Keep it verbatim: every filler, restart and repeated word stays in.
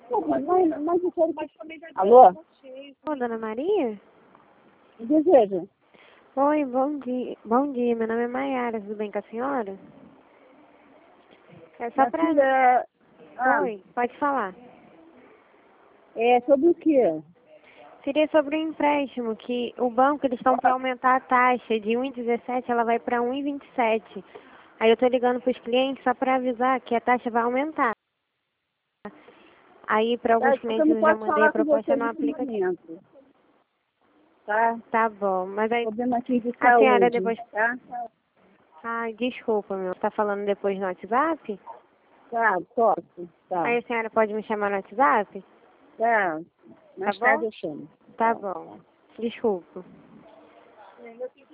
Mas, mas, mas eu quero que... Alô? Ô, Dona Maria? Me deseja? Oi, bom dia. Bom dia, meu nome é Maiara, tudo bem com a senhora? É só Minha pra... filha... Ah, Oi, pode falar. é sobre o quê? Seria sobre o empréstimo, que o banco, eles estão para aumentar a taxa de um vírgula dezessete, ela vai para um vírgula vinte e sete. Aí eu tô ligando para os clientes só para avisar que a taxa vai aumentar. Aí para Tá, alguns eu clientes não eu já posso mandei a falar com proposta você no nesse aplicativo. momento. Tá? Tá bom, mas aí Problema aqui de a senhora saúde, depois... tá? Ai, desculpa, meu. Tá falando depois no WhatsApp? Tá, posso. Tá. Aí a senhora pode me chamar no WhatsApp? Tá. Mais Tá tarde bom? eu chamo. Tá bom. Desculpa.